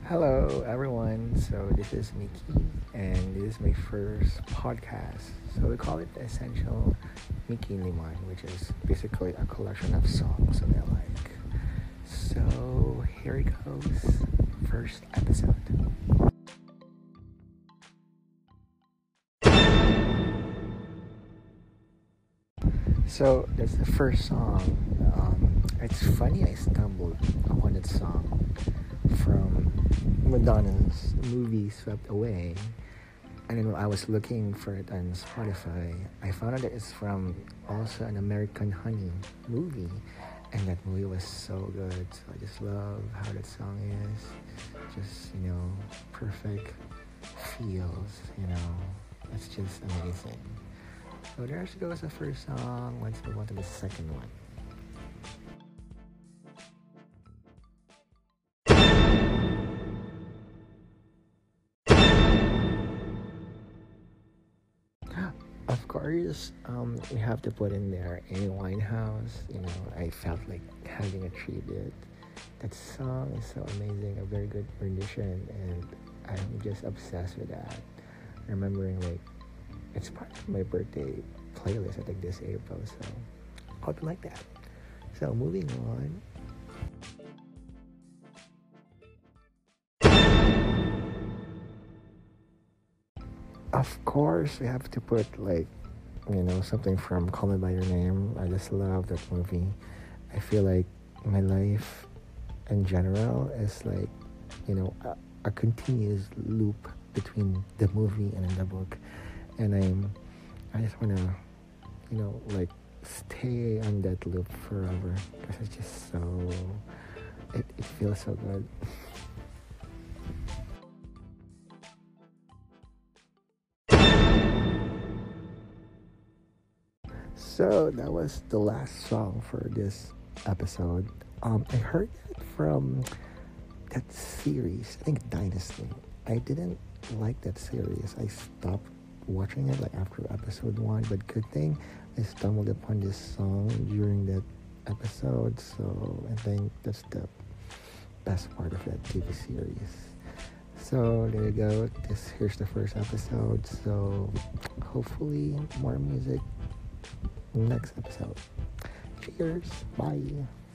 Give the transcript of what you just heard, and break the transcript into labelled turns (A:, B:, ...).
A: Hello, everyone. So, this is Mickey, and this is my first podcast. So, we call it Essential Mickey Liman, which is basically a collection of songs that I like. So, here it goes. First episode. So, that's the first song. It's funny I stumbled upon that song from Madonna's movie Swept Away. And then I was looking for it on Spotify. I found out that it's from also an American Honey movie. And that movie was so good. So I just love how that song is. Just, perfect feels, It's just amazing. So there goes the first song. Let's move on to the second one. Of course, we have to put in there Amy Winehouse. I felt like having a tribute. That song is so amazing, a very good rendition, and I'm just obsessed with that. Remembering like it's part of my birthday playlist. I think this April, so I'll be like that. So moving on. Of course, we have to put something from Call Me by Your Name. I just love that movie. I feel like my life in general is like a continuous loop between the movie and the book, and I just wanna stay on that loop forever because it's just so it feels so good. So that was the last song for this episode. I heard it from that series, I think Dynasty. I didn't like that series. I stopped watching it like after episode 1, but good thing I stumbled upon this song during that episode, so I think that's the best part of that TV series. So there you go. Here's the first episode. So hopefully more music next episode. Cheers. Bye.